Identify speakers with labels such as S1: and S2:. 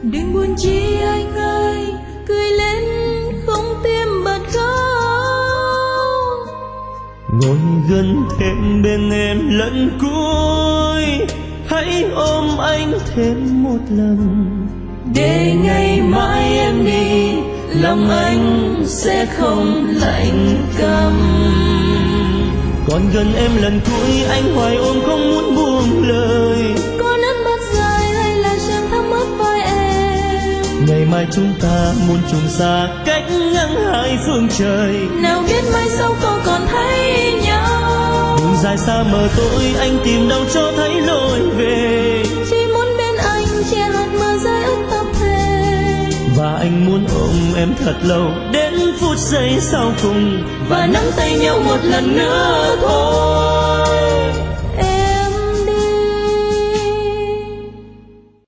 S1: Đừng buồn chi anh ơi, cười lên không tim bật khóc.
S2: Ngồi gần thêm bên em lần cuối, hãy ôm anh thêm một lần,
S1: Để ngày mai em đi, lòng anh sẽ không lạnh câm.
S2: còn gần em lần cuối anh hoài ôm không muốn buông lời.
S1: Có nước mắt dài hay là chẳng thấm ướt vai em,
S2: Ngày mai chúng ta muôn trùng xa cách ngang hai phương trời.
S1: nào biết mai sau không còn thấy nhau.
S2: Đường dài xa mờ tối anh tìm đâu cho thấy lối về,
S1: Chỉ muốn bên anh che hạt mưa rơi ướt tóc thề.
S2: và anh muốn ôm em thật lâu đến phút giây sau cùng,
S1: Và nắm tay nhau một lần nữa thôi.